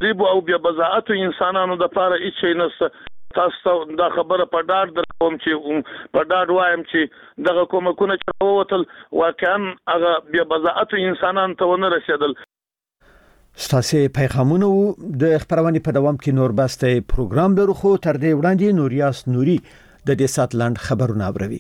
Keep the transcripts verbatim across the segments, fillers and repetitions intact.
ریبو او بیا بزاعت انسانانو د پاره هیڅ نه تاسو دا خبره په ډاډ درکوم چې په ډاډ وایم چې دغه کومکونه چې ووتل واقعا هغه بیا بزاعت انسانان ته ونه رسیدل. ستاسو پیغامونه د خبرونه په دوام کې نور بسته پروګرام لرو خو تر دې وړاندې نوریاس نوري د دې ساتلند خبرونه اوروي.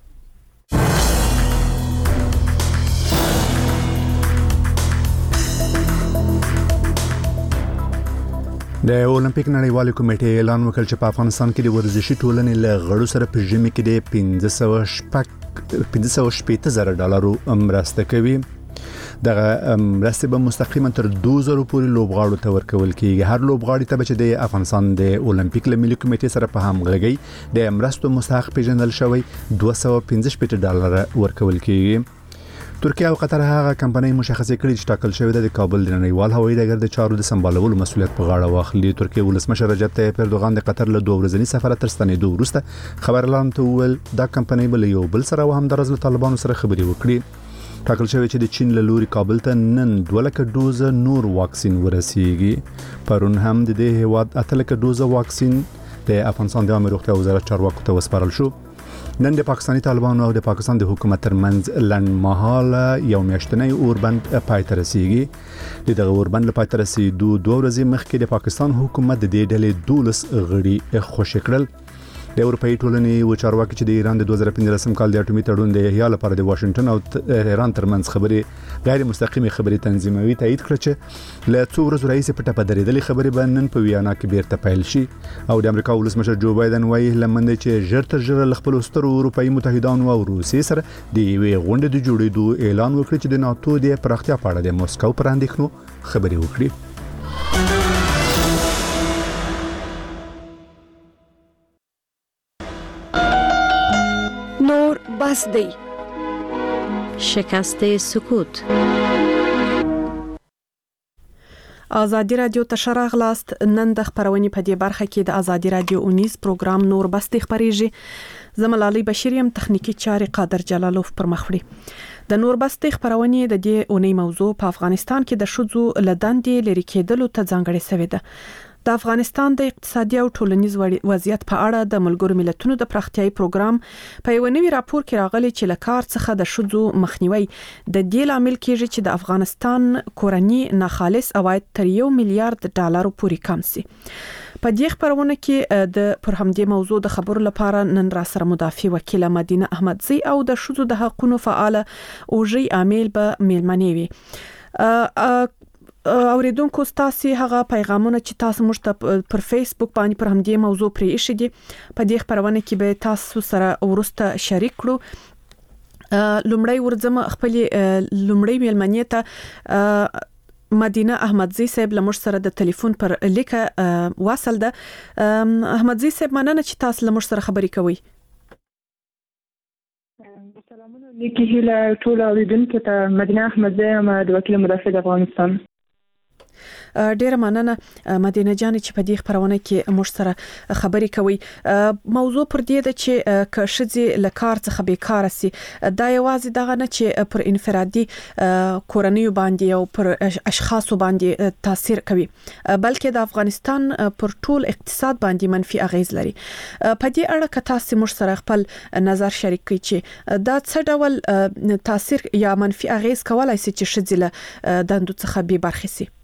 د اولمپیک نړیوال کمیټې اعلان وکړ چې په افغانستان کې د ورزشي ټولنې له غړو سره په ژمي کې د پنځه سوه شپږ زره ډالرو مرسته کوي. دغه مرسته به مستقیما تر دوه زره پورې لوبغاړو ته ورکول کیږي. هر لوبغاړي ته چې د افغانستان د اولمپیک ملي کمیټې سره په همغږي د مرستو مستحق پیژندل شوی دوه سوه پنځه شپږ ډالر ورکول کیږي. ترکیه او قطر هغه کمپنۍ مشخصه کړې چې ټاکل شوی د کابل د نړیوال هوایي ډګر د چارو د سمبالولو مسؤلیت په غاړه واخلي. ترکیه ولسمشر رجب طیب اردوغان د قطر له دوه ورځني سفر تر ستنېدو وروسته خبر اعلان ته وویل دا کمپنۍ بل یو بل سره هم د رزل طالبانو سره خبري وکړي. ټاکل شوی چې د چین له لوري کابل ته نن دوه لکه دوزه نور واکسین ورسیږي. پرون هم د دې هیواد اته لکه دوزه واکسین د افغانستان د عامه روغتیا وزارت چارواکو ته وسپارل شو. نن د پاکستاني طالبانو او د پاکستان د حکومت ترمنځ لنډمهاله یو میاشتنی اوربند پای ته رسیږي. دغه اوربند لپاره تر رسیدو دوه ورځې مخکې د پاکستان حکومت د دې ډلې دولس غړي خوشی کړل. د اروپאי ټولنې و چارواکي چې د ایران د دوه زره پنځلسم کال د اټومي تړون د احیا لپاره د واشنگټن او ایران ترمنځ خبرې غیر مستقیمه خبرې تنظیموي تایید کړ چې له څو ورځې راهیسې په ټپه درېدلې خبرې به نن په ویانا کې بیرته پیل شي. او د امریکا ولسمشر جو بایدن وایي لمنده چې ژر تر ژره له خپل سترو اروپאי متحدانو او روسیې سره د یوې غونډې د جوړېدو اعلان وکړ چې د ناتو د پراختیا په اړه د موسکو پر اندېښنو خبرې وکړي. نور بس دی شکست سکوت. ازادي رادیو ته شراغ لاست. نن د خبرونې په دې برخه کې د ازادي رادیو اونیز پروګرام نور بس دی خبريږي. زملالي بشریم تخنیکی چاري قادر جلالوف پر مخوړي. د نور بس دی خبرونې د دې اونۍ موضوع په افغانستان کې د شذو لداندې لري کېدلو ته ځانګړې شوې ده. د افغانستان د اقتصادي او ټولنیز وضعیت په اړه د ملګرو ملتونو د پراختیاي پروګرام په یو نوي راپور کې راغلي چې لکار څخه د شذو مخنیوي د دې لامل کېږي چې د افغانستان کورنی ناخالص عواید تر یو میلیارډ ډالر پورې کم شي. په دې خبرونه کې د پر همدې موضوع د خبرو لپاره نن را سره مدافع وکیل مدینه احمدزی او د شذو د حقوقو فعال اوجي عامل به میلمنې وي. اوریدونکو تاسو هغه پیغامونه چې تاسو موږ ته پر فیسبوک باندې پر همدې موضوع پرې ایښې دي په دې خبرونه کې به تاسو سره ورسته شریک کړو. لومړی ورځم خپل لومړی میلمنې ته مدینه احمدزی صاحب لمر سره د ټلیفون پر لیکه واصل ده. احمدزی صاحب مننه چې تاسو لمر سره خبرې کوي. سلامونه لیکي هله ټول اوریدونکو ته مدینه احمدزی ام د وکیل مدافع د افغانستان. ډیره مننه مدینه جان چې په دې خبرونه کې موږ سره خبرې کوي. موضوع پر دې ده چې که شذي لکار څخه بیکاره سي دا یوازې دغه نه چې پر انفرادي کورنیو باندې او پر اشخاصو باندې تاثیر کوي بلکې د افغانستان پر ټول اقتصاد باندې منفي اغیز لري. په دې اړه که تاسو موږ سره خپل نظر شریک کړئ چې دا څه ډول تاثیر یا منفي اغیز کولای شي چې شذي له دندو څخه به برخې سي.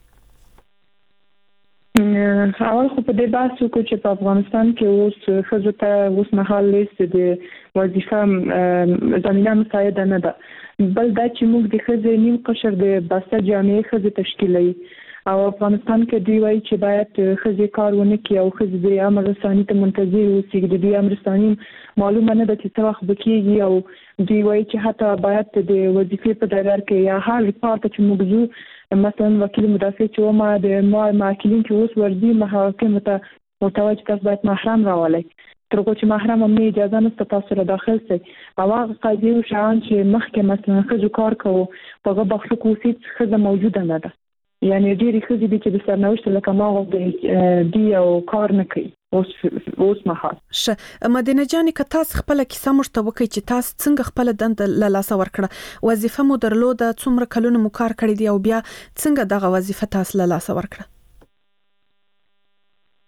اول خو په دې بحث وکړو چې په افغانستان کې اوس ښځو ته اوس مهال لیست د وظیفه زمینه مساعده نه ده، بل دا چې موږ د ښځې نیم قشر د بسته جامعې ښځې تشکیلوي او افغانستان کې دی وایي چې باید ښځې کار ونه کړي او ښځې د امر رساني ته منتظر اوسي. د دې امر رساني معلومه نه ده چې څه وخت به کېږي او دی وایي چې حتی باید د وظیفې په ډګر کې یا هر کار ته چې موږ ځو مثلا وکیل مدافع چې وما د ما ماکلین چې اوس ورځي محاکمه ته متوجه تاسو باید محرم راولئ تر کو چې محرم هم اجازه نشته تاسو را داخل شئ او هغه قاضي او شان چې مخکې مثلا ښځو کار کوو په هغه بخښه کوسي ښځه موجوده نه ده، یعنی ډېری ښځې دي چې د سرنوشت لکه ما غوښتل دي او کار نه کوي اوس اوس مهال. ش مدینه جان که تاسو خپل کیسه مشته وکړئ چې تاسو څنګه خپل دند له لاسه ورکړه، وظیفه مو درلوده، څومره کلونه مو کار کړی دی او بیا څنګه دغه وظیفه تاسو له لاسه ورکړه؟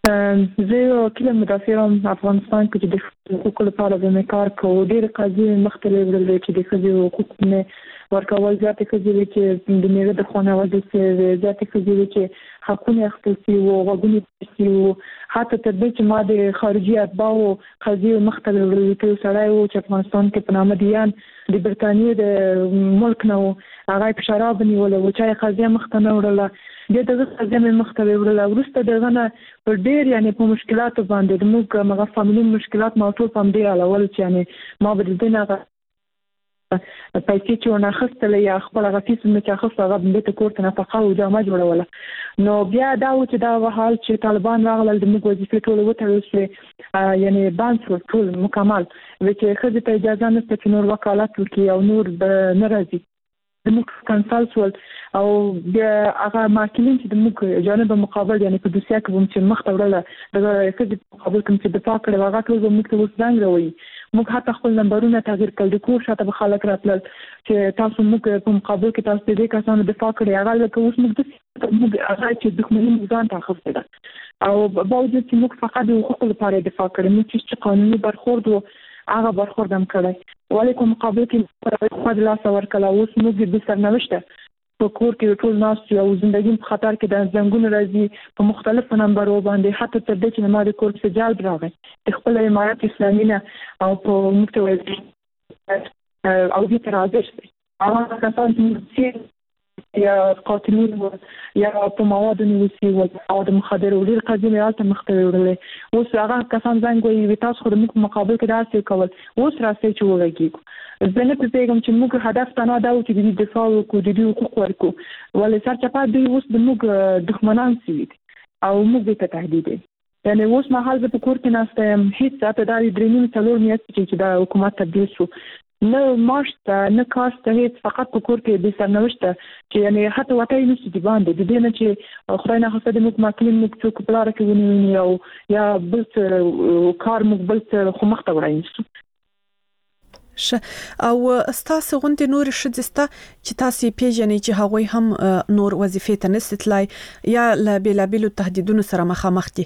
زه یو کله مدافعم افغانستان کې د حقوقو لپاره د کار کوم ډېر قضیې مختلف ډول چې د خځو حقوق نه ورکول ځاتې خځې چې د میره د خانواده سره ځاتې خځې چې حقونه اخیستل شي او غوښتنې شي حتی تر دې چې ما د خارجي اتباعو قضیې مختلف ډول کې سره یو چې افغانستان کې په نامه دیان د برتانیې د ملک نو هغه په شراب نیول او چې قضیه مختنه وړله د دغه قضیه مختلف وړله ورسته دغه نه پر ډېر یعنی په مشکلاتو باندې د موږ مغه فاميلي مشکلات موضوع پم دی الاول چې یعنی ما به د نه پیسې چې ونه خستله یا خپل غفیس نه چې خسته غو د کوټ نه فقه او جامه جوړوله نو بیا دا و چې دا حال چې طالبان راغلل د موږ وظیفه ټول وته چې یعنی باندې ټول مکمل چې خځه ته اجازه نشته چې نور وکالت وکړي او نور ناراضي د موږ کنسالټ ول او بیا هغه ماکلین چې د موږ جانب مقابل یعنی په دوسیه کې چې مخ ته وړله د خځې مقابل کوم چې دفاع کړي هغه ټول موږ ته وسنګ راوي موږ حتی خپل نمبرونه تغییر کړل د کور شاته به خلک راتلل چې تاسو موږ په مقابل کې تاسو دې کسانو دفاع کړي هغه لکه اوس موږ د موږ هغه چې دښمنۍ ځان ته خفته ده او باوجود چې موږ فقط د حقوقو لپاره دفاع کړو موږ چې قانوني برخورد وو هغه برخورد هم کړی ولیکم مقابل کې په خپل لاس ورکړل اوس موږ د سرنوشته په کور کې ټول ناس یو ژوندۍ په خطر کې د ځنګونو راځي په مختلفو نمبرو باندې حتی تر دې چې ما د کور څخه جال راغی خپل امارات اسلامي نه او په مختوي او دې تر راځي هغه کسان چې یا قاتلین یا په موادو نیوسي او د مخدر او ډیر قضیې راته مختلف ورلې اوس هغه کسان څنګه وي تاسو خو د موږ مقابل کې داسې کول اوس راځي چې ولګي زه نه پېږم چې موږ هدف ته نه دا و چې د دفاع وکړو د دې حقوق ورکو ولې سرچپه دی اوس د موږ دښمنان سي او موږ ته تهدید یعنی اوس مهال په کور کې ناستم هیڅ ته د درېنیم څلور میاشتې چې د حکومت تبدیل شو نه ماشته نه کاسته هیڅ فقط په کور کې د سرنوشته چې یعنی حتی وټای نشي دی باندې د دې نه چې خدای نه خسته د موږ ماکلین موږ څوک په لار کې ونیونی او یا بل کار موږ بل خو مخته وړاندې ش او ستاسو غونډې نور شدسته چې تاسو پیژنې چې هغوی هم نور وظیفې ته نستلای یا لا بلا بلو تهدیدونو سره مخامخ دي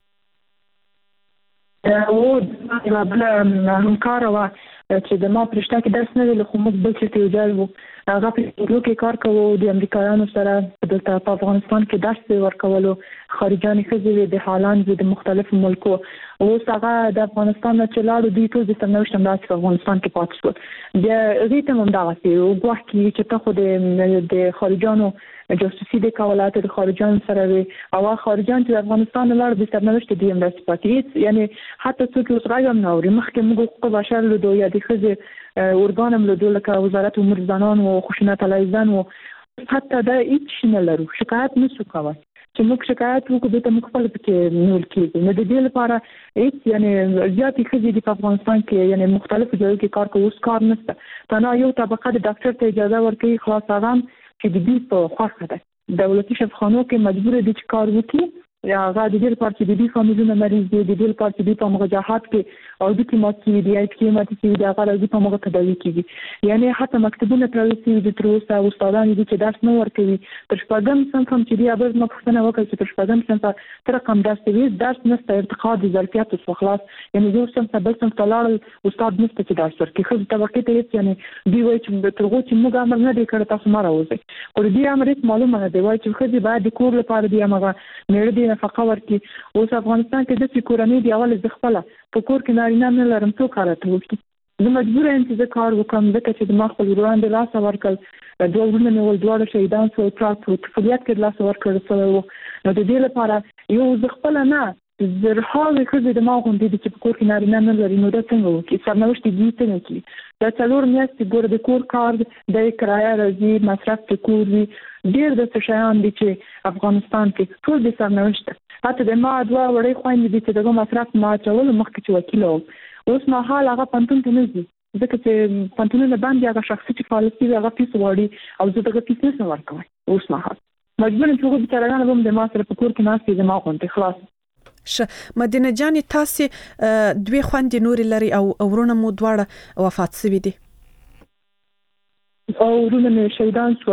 او بل همکار وا چې د ما پرشته کې درس نه ویل خو موږ بل څه ته وجال وو هغه په ټولو کې کار کوو د امریکایانو سره د افغانستان کې درس ورکولو خارجاني خځې د حالان د مختلفو ملکو او هغه د افغانستان نه چلاړو د ټول د سرنوشت په افغانستان کې پاتې شو د ریته هم دا وسی او ګواکې چې ته خو د د خارجانو جاسوسي د کولات د خارجان سره وي او خارجان چې افغانستان لپاره د سرنوشت دی هم راځي یعنی حتی څوک اوس راغم نوري مخکې موږ حقوق بشر له دوی د خځې اورګانم له دوی لکه وزارت امور زنان او خشونت علیه زن او حتی دا هیڅ نه لرو شکایت نشو کوي چې موږ شکایت وکړو ته موږ خپل پکې نول کېږي نو د دې لپاره هیڅ یعنی زیاتې خځې د افغانستان کې یعنی مختلفو ځایونو کې کار کوي اوس کار نشته تنها یو طبقه د ډاکټر ته اجازه ورکړي خلاص هغه چې د دې په خوښه ده دولتي شفاخانو کې مجبور دي چې کار وکړي یا هغه د دې لپاره چې د دې فامیلونو مریض دي د دې لپاره چې په مغجاحات کې او د کیماتي دی آی پی ماته چې د هغه د په مغه تداوی کیږي یعنی حتی مکتبونه ترسي د تروسه او استادان دي چې درس نه ورکوي تر شپږم صنف هم چې دی ابد مخصنه وکړي چې تر شپږم صنف تر کوم درس دی درس نشته ارتقا د ظرفیت او خلاص یعنی یو صنف بل صنف تلار استاد نشته چې درس ورکړي خو د وخت ته یعنی دی وایي چې ترغو چې موږ امر نه دی کړی تاسو ما راوځي او دې امر معلومه نه دی وایي چې خو دې باید د کور لپاره دی هغه مېړه دی نفقه ورکړي اوس افغانستان کې د کورنۍ دی اول ځخپله په کور کې نارینه نه لرم څو کار ته وکړي زه مجبور یم چې زه کار وکړم ځکه چې د ما خپل وړاندې لاس ورکړل دوه ورونه مې ول دواړه شهیدان شو تراک په فعالیت کې لاس ورکړل سره نو د دې لپاره یو ځخپله نه زرهاوي خځې د ما غوندې دي چې په کور کې نارینه نه لري نو دا څنګه وکړي سرنوشت دې څنګه کړي دا څلور میاشتې ګوره د کور کار د کرایه راځي مصرف د کور وي ډېر د څه شیان دي چې افغانستان کې ټول د سرنوشت حتی د ما دوه وړې خویندې دي چې دغه مصرف ما اچول مخکې چې وکیل وم اوس مهال هغه پنتون ته نه ځي ځکه چې پنتونونه باندې هغه شخصي چې پالیسي هغه پیس وړي او زه دغه پیس نه ورکوم اوس مهال مجبور یم چې هغه بیچارهګان هم د ما سره په کور کې ناستې د ما غوندې خلاص ش مدینه جان تاسو دوی خوندې نور لري او ورونه مو دواړه وفات شوي دي او ورونه مې شهیدان شول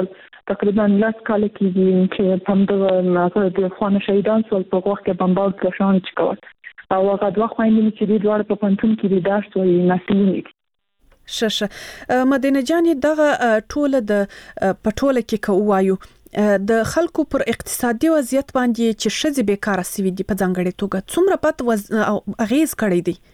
تقریبا لاس کال کې چې هم د د خوانه شهیدان سول په وخت کې بمبارد کړان چې کوي او هغه دوه خويندې چې د دوه په پنځون کې د درس وي نسلونه ششه مدینه جان دغه ټوله د پټوله کې کوایو د خلکو پر اقتصادي وضعیت باندې چې شذ بیکاره سوي دي په ځانګړي توګه څومره پات وز اغیز کړی دی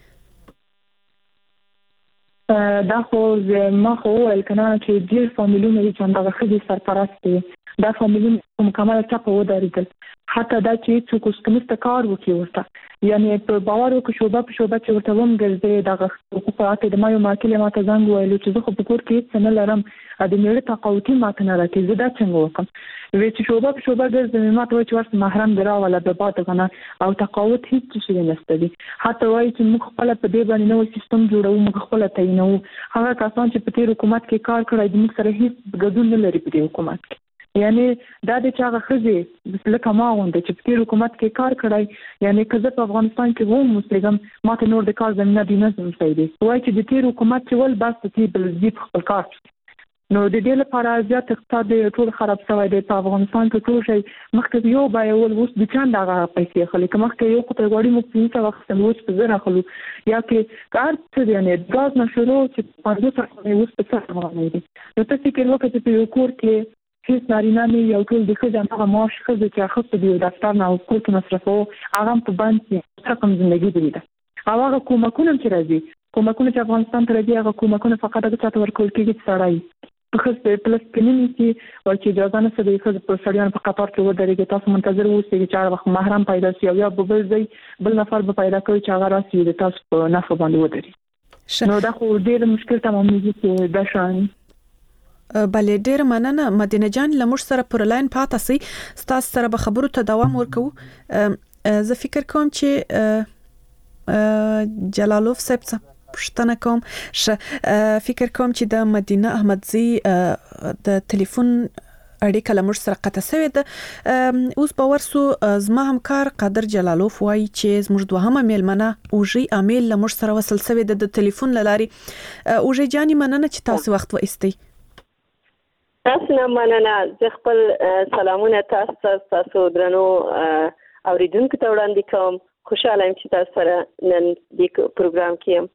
دا خو ما خو ول کنه چې ډیر فامیلونه چې دغه خدي سرپرست دي دا فامیلونه مکمل ټاپ و درېدل حتی دا چې څوک ستنست کار وکي ورته یعنی په باور وکړو شوبه په شوبه چې ورته وم ګرځي دغه حقوقات د مایو ماکلې ماته زنګ ویلو چې زه خو په کور کې څه نه لرم د میړه تقاوتي ماته نه راکې زه دا څنګه وکم وی چې شوبه په شوبه ګرځي ماته وایي چې ورته محرم درا ولا به پات غنه او تقاوت هیڅ څه نشته دي حتی وایي چې موږ خپل په دې باندې نو سیستم جوړو موږ خپل تعینو هغه کسان چې په تیر حکومت کې کار کړی د موږ سره هیڅ ګډون نه لري په دې حکومت کې یعنی دا د چا غخزي لکه ما وند چې په تیر حکومت کې کار کړی یعنی که زه په افغانستان کې ووم مسلم ماته نور د کار زمينه دي نه سمسيدي وایي چې د تیر حکومت چې ول بس ته بل زی خپل کار نو د دې لپاره زیات اقتصاد ټول خراب شوی دی په افغانستان کې ټول شي مخکې یو بای ول وس د چاند هغه پیسې خلک مخکې یو خپل غوړي مو په وخت وس په زره خلو یا کې کار څه دی نه غاز نشرو چې په دې سره وس په څه باندې دي نو تاسو کې وخت په یو کور کې هیڅ نارینه نه یو ټول د خځه هغه معاش خځه چې هغه په دې دفتر نه او کور کې مصرفو هغه په باندې رقم ژوندۍ دی دا هغه کومکونه چې راځي کومکونه چې افغانستان ته راځي هغه کومکونه فقط د چاته ورکول کېږي چې سړی په خځه پلس کمینټي او چې اجازه نه سده خځه په سړیان په قطار کې ودرېږي تاسو منتظر اوسئ چې هغه وخت محرم پیدا شي او یا بل ځای بل نفر به پیدا کوي چې هغه راسي د تاسو په نفع باندې ودرېږي نو دا خو ډېر مشکل تمامېږي چې دا شان بلې ډېر مننه مدینه جان لمر سره پر لاین پاتې سي تاسو سره به خبرو ته دوام ورکو زه فکر کوم چې جلالوف صاحب پښتنه کوم ش فکر کوم چې د مدینه احمدزي د ټلیفون اړیکه لمر سره قطع شوې ده اوس په ورسو زما همکار قادر جلالوف وایي چې زموږ دوهمه میلمنه اوجي امیل لمر سره وصل شوې ده د ټلیفون لاري اوجي جاني مننه چې تاسو وخت وایستئ تاسو نه مننه زه خپل سلامونه تاسو تاسو درنو اوریدونکو ته وړاندې کوم خوشاله یم چې تاسو سره نن د پروګرام کې یم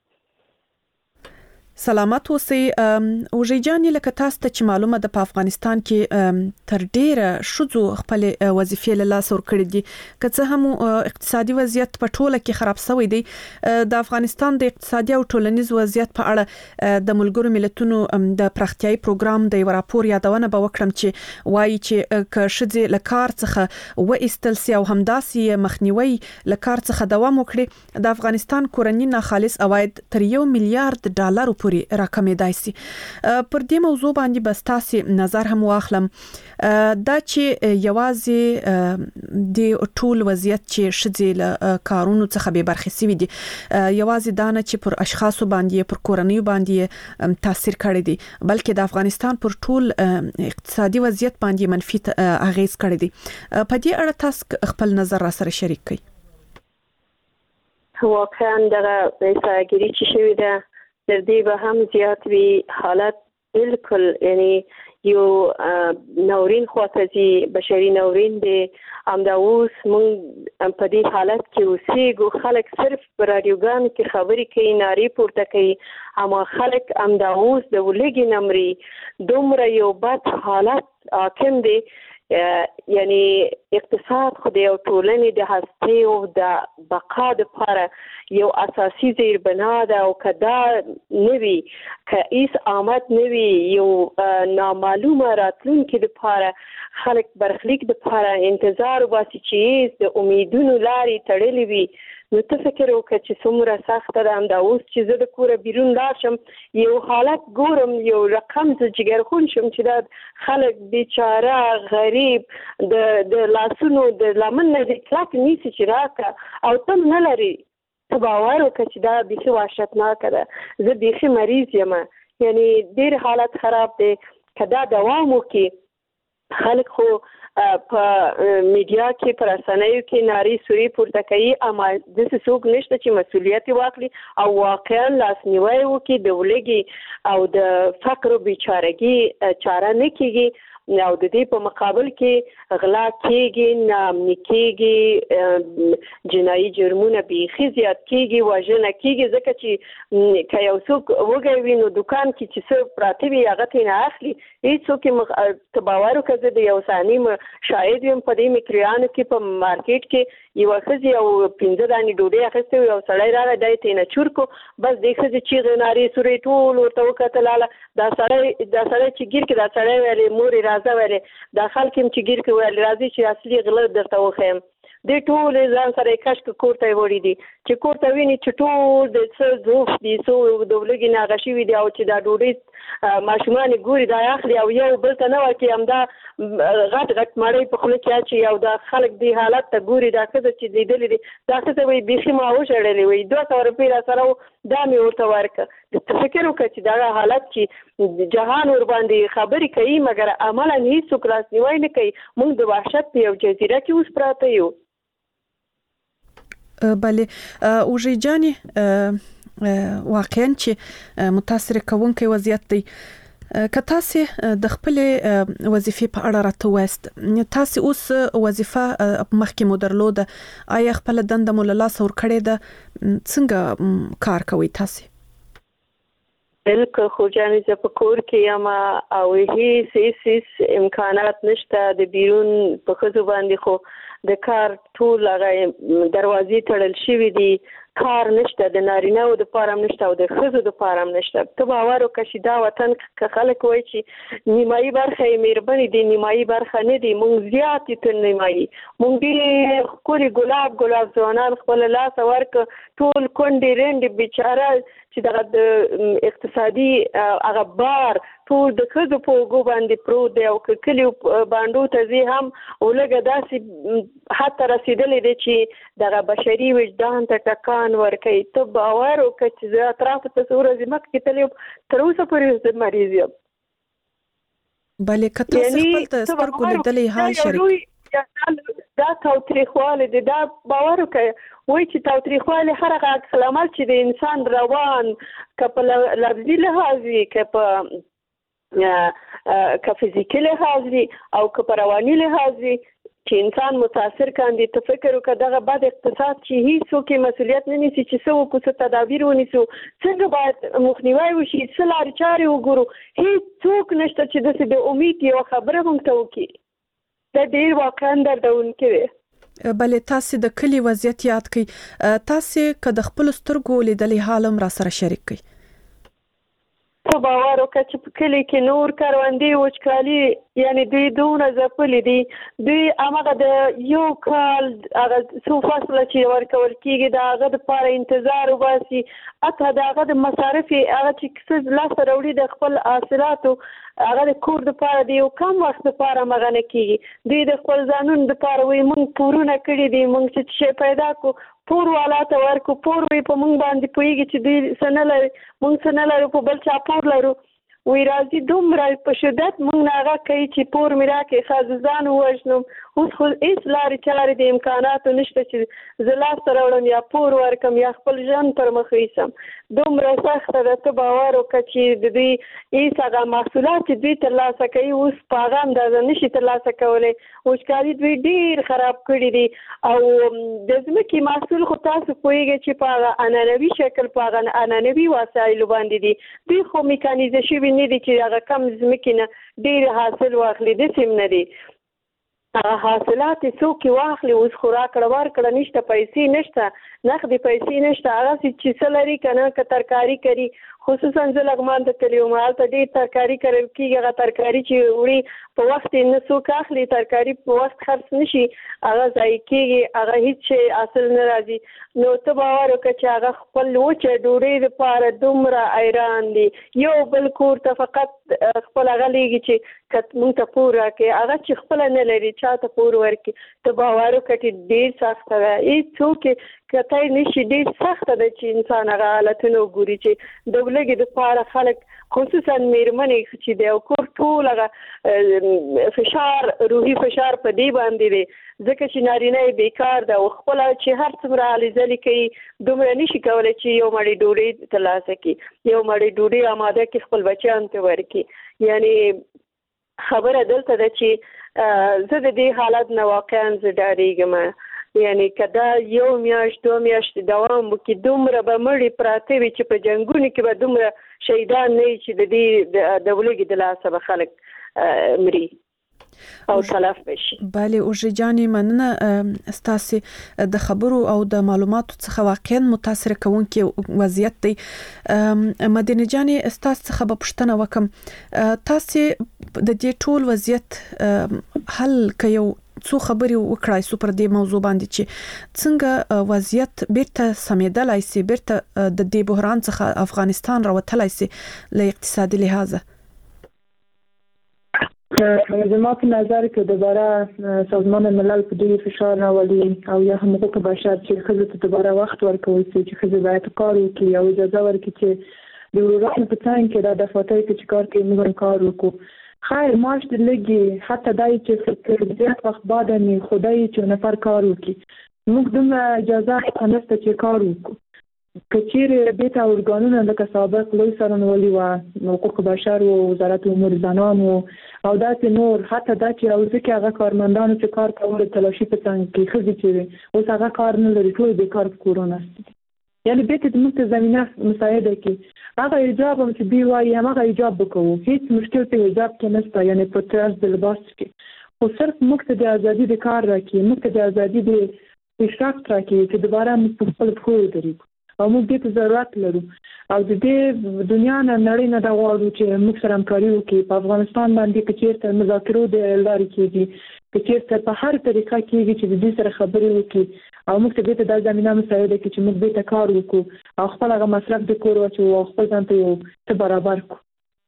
سلامت اوسئ اوجي جاني لکه تاسو ته چې معلومه ده په افغانستان کې تر ډیره شذو خپل وظیفې له لاس ور کړې دي که څه هم اقتصادي وضعیت په ټوله کې خراب شوی دی د افغانستان د اقتصادي او ټولنیز وضعیت په اړه د ملګرو ملتونو د پراختیايي پروګرام د یو راپور یادونه به وکړم چې وایي چې که شذې له کار څخه و ایستل سي او همداسي مخنیوي له کار څخه دوام وکړي د افغانستان کورنی ناخالص عواید تر یو میلیارډ ډالر پورې راکمېدای شي پر دې موضوع باندې بس تاسو نظر هم واخلم دا چې یوازې د ټول وضعیت چې شذې له کارونو څخه به برخې سوي دي یوازې دا نه چې پر اشخاصو باندې پر کورنۍ باندې تاثیر کړی دی بلکې د افغانستان پر ټول اقتصادي وضعیت باندې منفي اغیز کړی دی په دې اړه تاسو خپل نظر را سره شریک کړئ واقعا دغه پیساګری چې شوی ده در دې به هم زیات وی حالت بالکل یعنی یو نورین خواتزي بشري نورین دی امدا اوس مونږ په دې حالت کې اوسېګو خلک صرف په رادیوګان کې خبرې کوي ناری پورته کوي اما خلک امدا اوس د ولګي نمرې دومره یو بد حالت حاکم دی یعنی اقتصاد خو د یو ټولنې د هستي او د بقا لپاره یو اساسي زیربنا ده او کدا نوي که هیڅ آمد نوي یو نامعلومه راتلونکي لپاره خلک برخلیک لپاره انتظار واسي چې د امیدونو لاري تړلې وي نو ته فکر وکړه چې څومره سخته ده همدا اوس چې زه د کوره بیرون لاړ شم یو حالت ګورم یو رقم زه جګرخون شم چې دا خلک بیچاره غریب د د لاسونو د لمن نه د کلاک نیسي چې راکړه او تم نه لري ته باور وکړه چې دا بیخي وحشتناکه ده زه بیخي مریض یم یعنی ډېر حالت خراب دی که دا دوام وکړي خلک خو په میډیا کې پر رسنیو کې ناری سوري پورته کوي اما د څوک نشته چې مسؤلیت واخلي او واقعا لاسنیوي وکړي د ولګي او د فقر او بیچارهګي چاره نه کیږي او د دې په مقابل کې غلا کېږي، ناامني کېږي، جنایي جرمونه بیخي زیات کېږي، وژنه کېږي، ځکه چې که یو څوک وږی وي نو دکان کې چې څه پراته وي هغه ترې نه اخلي. هېڅوک ته باور وکړه زه د یو ثاني شاهد یم په دې مکریانو کې په مارکیټ کې یوه ښځې یو پنځه دانې ډوډۍ اخیستې وي، یو سړی راغی دا یې ترېنه چور کړو، بس دې ښځې چیغې نارې سورې ټول ورته وکتل. دا سړی دا سړی چې ګیر کړي دا سړی ویلې مورې راځه ویلې دا خلک یم چې ګیر کړي ویلې راځي چې اصلي غله درته وښیم. دې ټول ځان سره یې کش کړه کور ته یې وړي دي چې کور ته ویني چې ټول د څه ظوف دي، څو د ولږې ناغه شوي دي او چې دا ډوډۍ ماشومان یې ګوري دا اخلي او یو بل ته نه ورکوي، همدا غټ غټ مړۍ په خوله کې اچوي او دا خلک دې حالت ته ګوري. دا ښځه چې لیدلې دي دا ښځه وایي بیخي ما وژړلې، وایي دوه سوه روپۍ را سره و دا مې ورته ورکړه. ته فکر وکړه چې دا حالت چې جهان ورباندې خبرې کوي مګر عملا هېڅوک لاسنیوی نه کوي. موږ د وحشت په یو جزیره کې اوس پراته یو. بله اوژې جانې واقعا چې متاثر کوونکی وضعیت دی. که تاسې د خپلې وظیفې په اړه راته وایست، تاسې اوس وظیفه مخکې مو درلوده، آیا خپله دنده مو له لاسه ورکړې ده؟ څنګه کار کوئ تاسې؟ بالکل خو جانې زه په کور کې یم او هیڅ هیڅ امکانات نشته د بیرون په ښځو باندې، خو د کار ټول هغه دروازې تړل شوي دي، کار نشته، د نارینه‌و دپاره هم نشته او د ښځو دپاره هم نشته. ته باور وکړه چې دا وطن که خلک وایي چې نیمایي برخه یې مېرمنې دي، نیمایي برخه نه دي، موږ زیات یو تر نیمایي. موږ ډېرې ښکلي ګلاب ګلاب ځوانان خپله لاسه ورکړه، ټول کونډې رنډې بیچاره چې دغه د اقتصادي هغه بار ټول د ښځو په اوږو باندې پروت دی او که کلیو بانډو ته ځي هم ولږه داسې حد ته رسېدلی دی چې دغه بشري وجدان ته ټکان ورکوي. ته باور وکړه چې زه اطرافو ته څو ورځې مخکې تللی یم، تر اوسه پورې زه مریض یم. بلې که تاسو خپل د سترګو لیدلی حال شریک دا تاوتریخوالی دی، دا باور وکړه وایي چې تاوتریخوالی هر هغه عکس العمل چې د انسان روان که په لفظي لحاظ وي که په که فزیکي لحاظ وي او که په رواني لحاظ وي چې انسان متاثر کاندي. ته فکر وکړه دغه بد اقتصاد چې هیڅوک یې مسؤلیت نه نیسي چې څه وکړو، څه تدابیر ونیسو، څنګه باید مخنیوی وشي، څه لارې چارې وګورو، هیڅوک نشته چې داسې د امید یوه خبره موږ ته وکړي. دا ډېر واقعا دردونکی دی. بلې تاسې د کلي وضعیت یاد کړئ، تاسې که د خپلو سترګو لیدلی حال هم را سره شریک کړئ. ته باور وکړه چې په کلي کې نور کروندې وچکالي یعنی دوی دونه ځپلي دي، دوی هماغه د یو کال هغه څو فصله چې ورکول کېږي د هغه دپاره انتظار وباسي، حتی د هغه د مصارف هغه چې څه لاسته راوړي د خپل حاصلاتو هغه د کور دپاره د یو کم وخت دپاره هماغه نه کېږي. دوی د خپل ځانونو دپاره وایي موږ پورونه کړي دي، موږ چې شی پیدا کړو پور والا ته ورکړو، پور وایي په موږ باندې پوهېږي چې دوی څه نه لري، موږ څه نه لرو، په بل چا پور لرو. وی راځي دومره په شدت موږ نه هغه کوي چې پور مې راکړې ښه ځان ووژنم. اوس خو هېڅ لارې چارې د امکاناتو نشته چې زه لاسته راوړم یا پور ورکړم یا خپل ژوند پر مخ ویسم. دومره سخته ده. ته باور وکړه چې د دوی هېڅ هغه محصولات چې دوی ترلاسه کوي اوس په هغه اندازه نشي ترلاسه کولی. وچکالي دوی ډېر خراب کړي دي او د ځمکې محصول خو تاسو پوهېږئ چې په هغه عنعنوي شکل په هغه عنعنوي وسایلو باندې دي. دوی خو میکانیزه شوي نه دي چې هغه کم ځمکې نه ډېر حاصل واخلي، داسې هم نه دي. هغه حاصلات یې څوک یې واخلي، اوس خو راکړه ورکړه نشته، پیسې نشته، نقدې پیسې نشته. هغسې چې څه لري که نه که ترکاري کوي، خصوصا زه لغمان ته تللی وم، هلته ډېر ترکاري کرل کېږي. هغه ترکاري چې وړي په وخت یې نه څوک اخلي، ترکاري په وخت خرڅ نه شي، هغه ضایع کېږي، هغه هېڅ شی حاصل نه راځي. نو ته باور وکړه چې هغه خپل وچه ډوډۍ دپاره دومره حیران دي. یو بل کور ته فقط خپل هغه لیږي چې که مونږ ته پور راکړي، هغه چې خپله نه لري چا ته پور ورکړي. ته باور وکړه چې ډېر سخته ده، هېڅوک یې کتی نه شي. ډېر سخته ده چې انسان هغه حالتونه وګوري چې د ولږې دپاره خلک خصوصا مېرمنې چې د یو کور ټول هغه فشار، روحي فشار په دې باندې دی، ځکه چې نارینه یې بیکار ده او خپله چې هر څومره هلې ځلې کوي دومره نشي کولی چې یو مړۍ ډوډۍ ترلاسه کړي، یو مړۍ ډوډۍ اماده کړي خپل بچیانو ته ورکړي. یعنې خبره دلته ده چې زه د دې حالت نه واقعا زه ډارېږم، یعنی کدا یو میاشت دوه میاشت دوام وکړي دومره به مړي پراته وي چې په جنګونو کې به دومره شهیدان نه چې د دې د ولګي د لاسه به خلک مري او تلف بشي. بله اوژه جانې مننه ستاسو د خبرو او د معلوماتو څخه واقعا متاثر کوونکی وضعیت دی. مدینه جانې ستاسو څخه به پوښتنه وکم، تاسو د دې ټول وضعیت حل کيو څو خبري وکړای سو پر دې موضوع باندې چې څنګه وضعیت بیرته سمېدلای سي، بیرته د دې بحران څخه افغانستان راوتلای سي له اقتصادي لحاظه؟ زما په نظر کې دوباره سازمان ملل په دې فشار راولي او یا هم حقوق بشر چې خزه ته دوباره وخت ورکوي چې خزه باید کار وکړي او اجازه ورکړي چې د ورانه په څنګه کې د دفاتر کې کار کوي موږ کار وکړو. خیر ماش د لګي حتی دای چې فکر زیات وخت بعد نه خدای چې نفر کار وکړي موږ دومره اجازه نشته چې کار وکړو. کچیر بیت اورګانونه لکه سابق لوی سرنوالي و حقوق بشر او وزارت امور زنان او داسې نور حتی دا چې اوسه کې هغه کارمندانو چې کار کول تلاشي په څنګه کې خزي چې اوس هغه کار نه لري ټول بیکار کورونا یعنی بیت د موږ زمينه مساعده کې هغه ایجاب هم چې بي وايي هغه ایجاب وکړو هیڅ مشکل په ایجاب کې نشته یعنی په ترڅ د لباس کې خو صرف موږ د ازادي د کار راکې موږ د ازادي د اشتراک راکې چې دوباره موږ په خپل خو درې او موږ دې ته ضرورت لرو او د دې دنیا نه نړۍ نه دا غواړو چې موږ سره همکاري وکړي په افغانستان باندې کې چیرته مذاکرو د لارې کېږي چې چیرته په هر طریقه کېږي چې د دې سره خبرې وکړي او موږ ته د زمينه مساعده کې چې موږ به ته کار وکړو او خپل هغه مصرف د کور واچو او خپل ځان ته یو څه برابر کړو.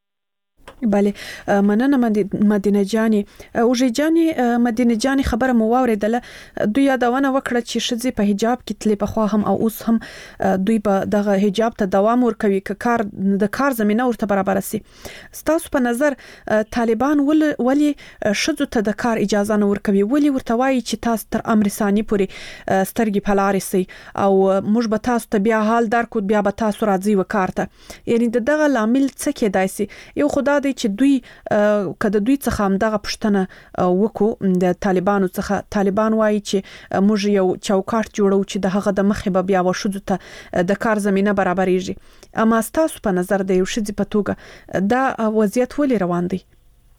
بله مننه مدینه جانی. اوژه جانی مدینه جانی خبره مو واوریدله، دوی یادونه وکړه چې شذې په حجاب کې تلې په خوا هم او اوس هم دوی په دغه حجاب ته دوام ورکوي که کار د کار زمينه ورته برابر سي. ستاسو په نظر طالبان ول ولی شذو ته د کار اجازه نه ورکوي، ولی ورته وایي چې تاسو تر امر ثاني پورې سترګې پلاري سي او موږ به تاسو ته بیا حال درکو بیا به تاسو راځي وکارته، یعنی دغه لامل څه کېدای سي؟ یو خدای چې دوی کده دوی څخه هم دغه پښتنه وکړو د طالبانو څخه، طالبان وایي چې موږ یو چوکاټ جوړو چې د هغه د مخې به بیا وشو ته د کار زمينه برابرېږي. اما تاسو په نظر د یو شذې په توګه دا وضعیت ولې روان دی؟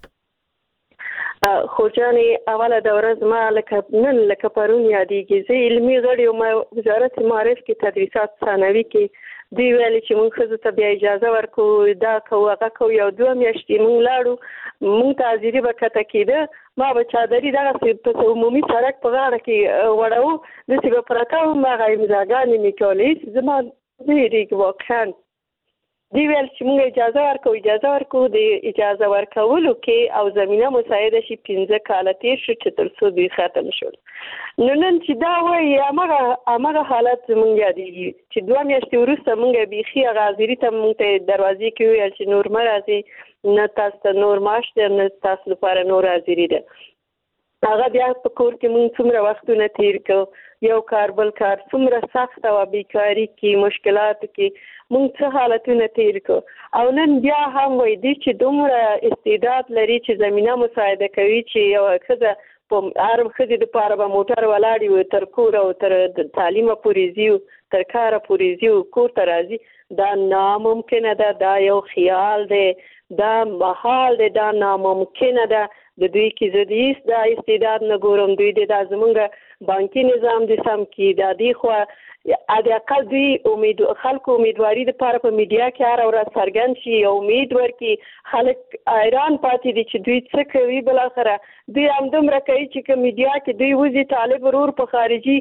خو جانې اوله دوره زما لکه نن لکه پرون یادېږي زه علمي غړی وم وزارت معارف کې تدریسات ثانوي کې دی ویلي چې موږ خزو ته بیا اجازه ورکو دا کو هغه کو یو دوه میاشتې موږ لاړو موږ ته حاضري به کته کېده ما به چادري دغه په عمومي سړک په غاړه کې وړو داسې به پرته وم هغه امضاګانې مې کولې زما ډېرې واقعا دی ویل چې موږ اجازه ورکو اجازه ورکو د اجازه ورکولو کې او زمينه مساعده شي پنځه کاله تیر شو چې تر څو دوی ختم شول. نو نن چې دا وایي هغه هغه حالت زموږ یادېږي چې دوه میاشتې وروسته موږ بیخي هغه حاضري ته موږ ته دروازې کې ویل چې نور مه راځئ نه تاسو ته نور معاش دی نه تاسو لپاره نور حاضري ده. هغه بیا په کور کې موږ څومره وختونه تیر کړو یو کار بل کار څومره سخته وه بیکاري کې مشکلاتو کې موږ څه حالتونه تیر کړو او نن بیا هم وایي دوی چې دومره استعداد لري چې زمینه مساعده کوي چې یو ښځه په هر ښځې دپاره به موټر ولاړ وي تر کوره او تر تعلیمه پورې ځي تر کاره پورې ځي کور ته راځي دا ناممکنه ده دا یو خیال دی دا محال دی دا ناممکنه ده د دوی کې زه د هیڅ دا استعداد نه ګورم دوی د دا زمونږ بانکي نظام د سم کې دا دی خو د اقل دوی امید خلکو امیدواري دپاره په میډیا کې هره ورځ څرګند شي او امید ورکړي خلک حیران پاتې دي چې دوی څه کوي بالاخره دوی همدومره کوي چې که میډیا کې دوی وځي طالب ورور په خارجي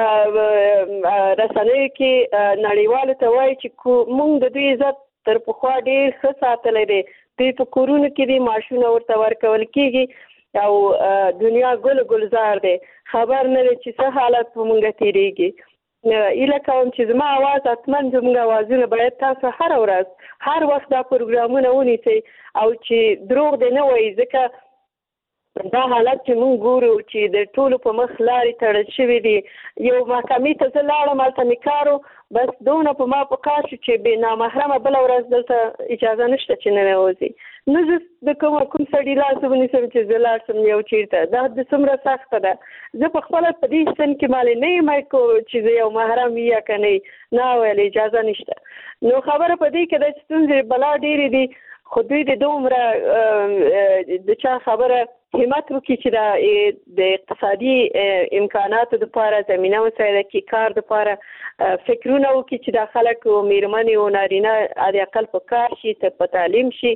رسنیو کې نړیوالو ته وایي چې موږ د دوی عزت تر پخوا ډېر ښه ساتلی دی دوی په کورونو کې دي معاشونه ورته ورکول کېږي او دنیا ګل ګلزار دی خبر نه دی چې څه حالت په موږ تېرېږي. ایله کوم چې زما اواز حتما زموږ اوازونه باید تاسو هره ورځ هر وخت دا پروګرامونه ونیسئ او چې دروغ دې نه وایي ځکه دا حالت چې موږ ګورو چې د ټولو په مخ لارې تړل شوې دي. یو محکمې ته زه لاړم، هلته مې کار و، بس دونه په ما په کار شو چې بې نامحرمه بله ورځ دلته اجازه نشته چې ننوځي. نو زه د کوم کوم سړي لاس ونیسم چې زه لاړ شم یو چېرته. دا د څومره سخته ده. زه په خپله په دې سن کې مالې نه یم چې زه یو محرم وي یا که نه نه ویل اجازه نشته. نو خبره په دې کې ده چې ستونزې بلا ډېرې دي، خو دوی د دومره د چا خبره همت وکړي چې دا د اقتصادي امکاناتو دپاره زمینه مساعده کړي، کار دپاره فکرونه وکړي چې دا خلک و میرمنې و نارینه حد اقل په کار شي، په تعلیم شي.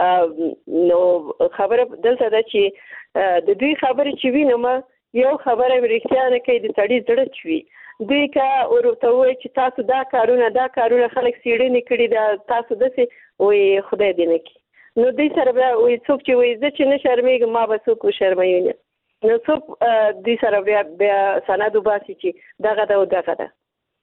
نو خبره دلته ده چې د دوی خبرې چې وینم یو خبره رښتیا نه کوي، د سړي زړه چوي. دوی که ورته ووایي چې تاسو دا کارونه دا کارونه خلک څېړنې کړي ده، تاسو داسې وایي خدای دې نه کړي. نو دوی سره بیا وایي څوک چې وایي زه چې نه شرمېږم ما به څوک وشرموي نه. نو څوک دوی سره بیا بیا سند وباسي چې دغه ده او دغه ده.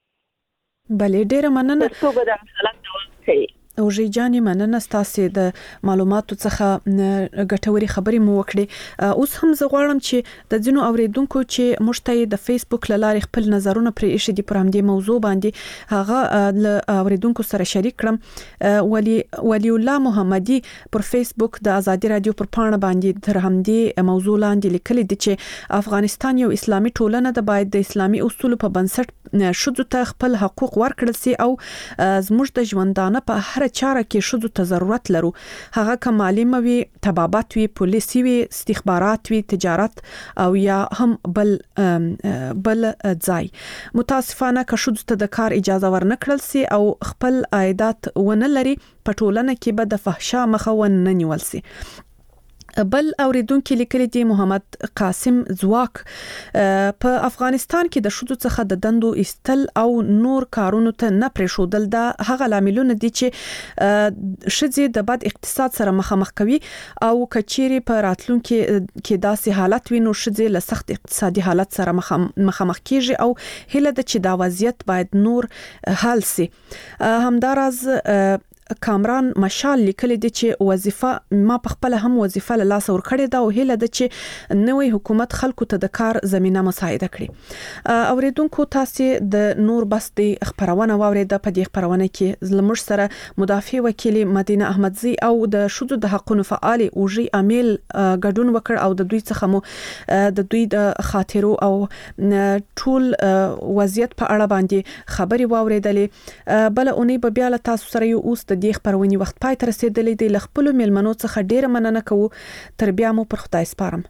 بلې ډېره مننه. څو به دغه حالت دوام کوي. اوژې جانې مننه ستاسې د معلوماتو څخه ګټورې خبرې مو وکړې. اوس هم زه غواړم چې د ځینو اوریدونکو چې موږ ته د فیسبوک له لارې خپل نظرونه پرې ایښي دي پر همدې موضوع باندې هغه له اوریدونکو سره شریک کړم. ولی ولی الله محمدي پر فیسبوک د ازادي رادیو پر پاڼه باندې تر همدې موضوع لاندې لیکلي دي چې افغانستان یو اسلامي ټولنه ده، باید د اسلامي اصولو په بنسټ ښځو ته خپل حقوق ورکړل سي او زموږ د ژوندانه په هر چاره کې ښځو ته ضرورت لرو، هغه که معلم وي، طبابت وي، پولیسي وي، استخبارات وي، تجارت او یا هم بل بل ځای. متاسفانه که ښځو ته د کار اجازه ورنکړل سي او خپل عایدات ونه لري، په ټولنه کې به د فحشا مخه ونه نیول سي. بل اوریدونکو لیکلي دي محمد قاسم ځواک په افغانستان کې د ښځو څخه د دندو ایستل او نور کارونو ته نه پرېښودل دا هغه لاملونه دي چې ښځې د بد اقتصاد سره مخامخ کوي او کچېرې په راتلونکي کې داسې حالت وي نو ښځې له سخت اقتصادي حالت سره مخامخ کیږي او هیله ده چې دا وضعیت باید نور حل سي. همداراز کامران مشال لیکلي دي چې وظیفه ما په خپل هم وظیفه له لاس ور کړې ده او هیله ده چې نوې حکومت خلکو ته د کار زمينه مساعده کړي. اوریدونکو تاسو د نور بس د خبرونه واورید په دې خبرونه کې زموږ سره مدافع وکیل مدینه احمدزی او د شذو د حقوقو فعال اوجي امیل ګډون وکړ او د دوی څخه مو د دوی د خاطرو او ټول وضعیت په اړه باندې خبري واوریدلې. بل اونۍ به بیا له تاسو سره یو اوس د دې خبرونې وخت پای ته رسیدلې دی. له خپل میلمنو څخه ډیره مننه کوو. تر بیا مو پر خدای سپارم.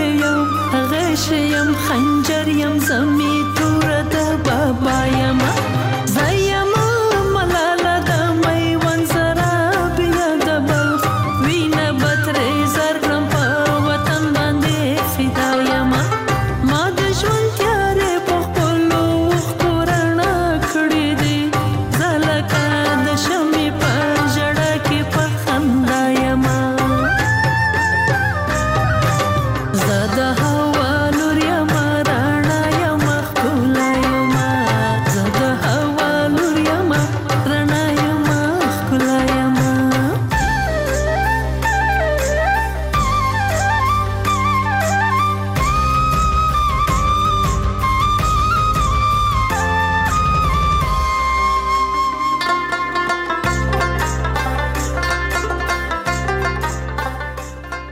خنجر يم زمي تورة بابا يما